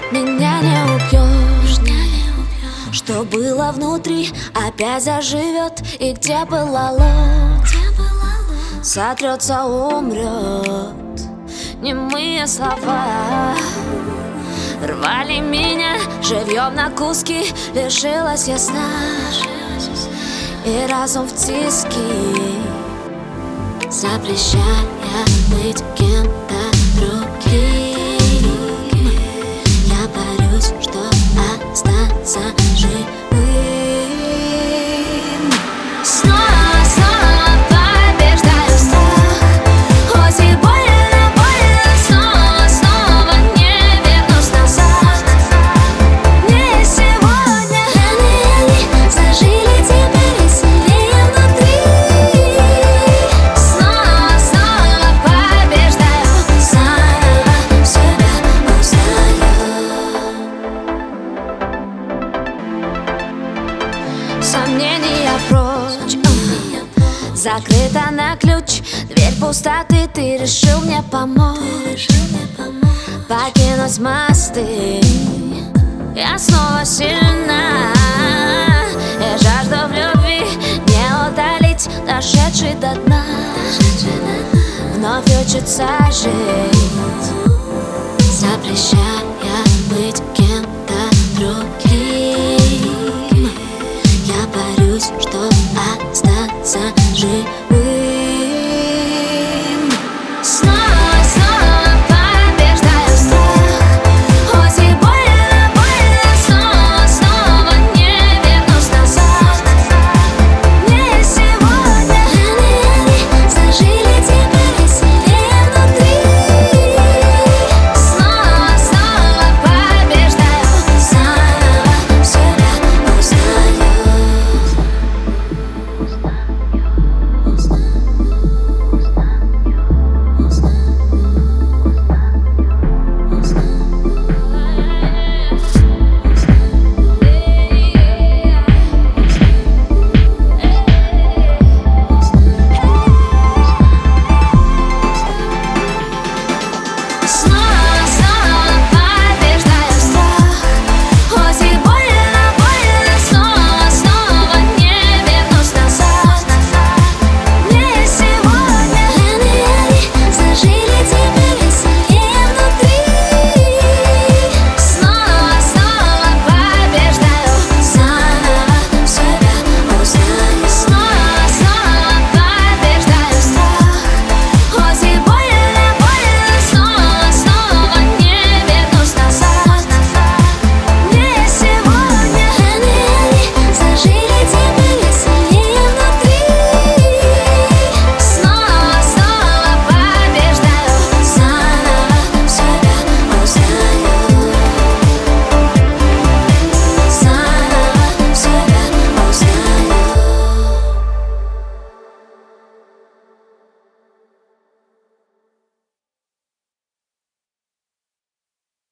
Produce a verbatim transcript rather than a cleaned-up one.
Меня не убьешь, что было внутри, опять заживет. И где была ложь, сотрется, умрет. Немые слова рвали меня живьем на куски. Лишилась я сна, и разум в тиски, запрещая быть кем-то другим. Я борюсь, что остаться живым. Снова, снова побеждаю страх, хоть и больно, больно. Снова, снова не вернусь назад. Не сегодня. Раны, они зажили теперь веселее внутри. Снова, снова побеждаю, заново себя узнаю. Сомнения прочь, закрыта на ключ. Дверь пустоты, ты решил мне помочь покинуть мосты. Я снова сильна, и жажду в любви не утолить. Дошедший до дна, вновь учится жить, запрещая быть кем-то другим. Я борюсь, что остаться живым.